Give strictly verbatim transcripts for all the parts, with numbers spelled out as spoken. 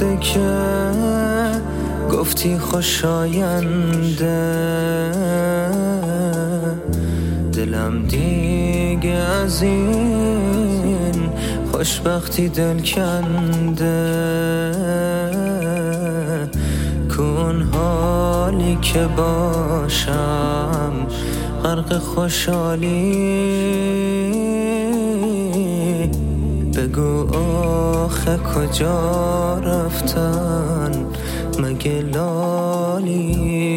خورده که گفتی خوشاینده، دلم دیگه از این خوشبختی دل کنده. کن حالی که باشم غرق خوشحالی، بگو آخه کجا رفتن مگه لالی؟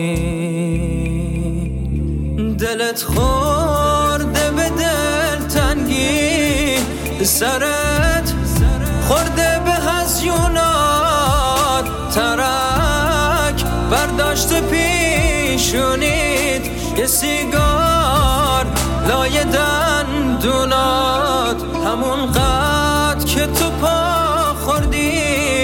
دلت خورده به دل تنگی، سرت خورده به هزیونات، ترک برداشت پیشونید یه سیگار لای دندونات، همون قد که تو پا خوردی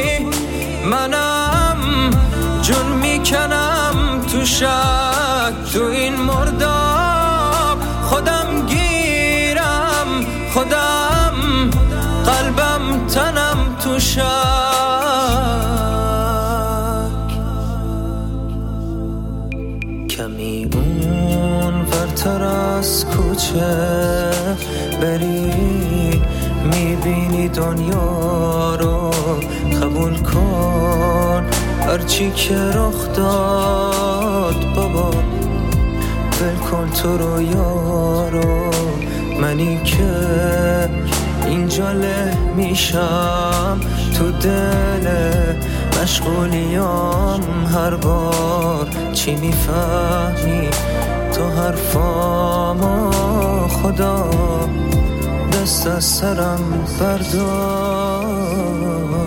منم جون میکنم تو شک، تو این مرداب خودم گیرم، خودم قلبم تنم تو شک. کمی اون ورتر از کوچه بری میبینی دنیا رو، قبول کن هرچی که رخ داد بابا، ول کن تو رو یارو. منی که اینجا له میشم تو دل مشغولیام، هر بار چی میفهمی تو حرفامو؟ خدا دست از سرم بردار.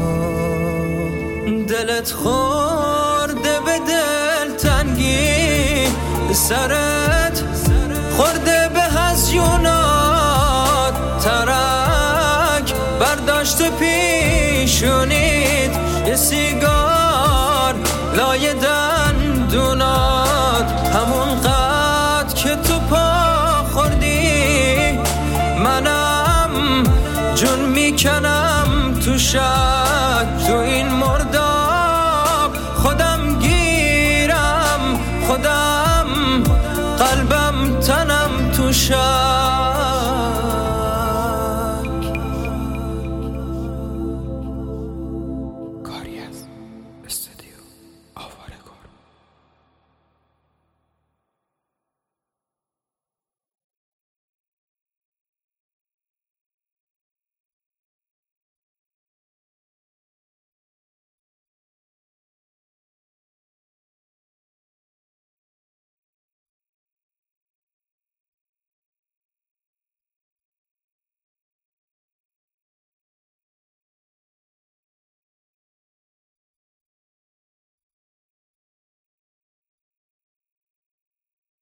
دلت خورده به دل تنگی، سرت خورده به هزیونات، ترک برداشت پیشونید یه سیگار لای دندونات، همون